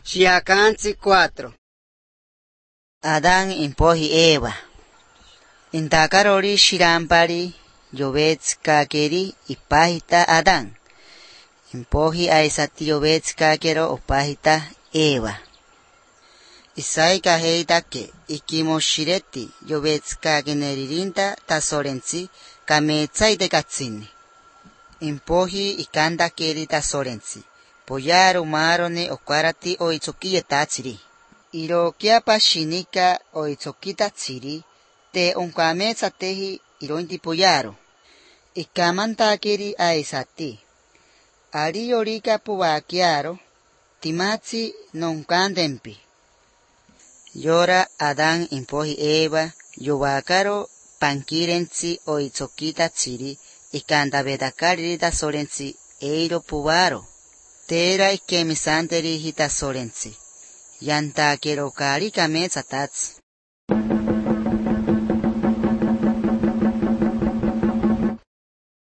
Shiakansi 4. Adán impohi Eva. Intakarori shirampari yovets kakeri ipahita Adán. Impohi aisati yovets kakero opahita Eva. Isai kaheitake ikimoshireti yovets kageneririnta tasorensi kametsaite katsini. Impohi ikandakeri tasorensi. Poyaro marone okwarati oitsokiye tatsiri. Irokiapa shinika oitsokita tsiri, te onkametsatehi irointi poyaro. Ikamantakeri aisati. Ari yorika puvakiaro, timatsi nonkandempi. Yora Adán impohi Eva, yovakaro pankirensi oitsokita tsiri, ikandavedakari tasorensi eiro puvaro. Tera ikemisanteri hitasorensi. Yantakero kari kametsatats.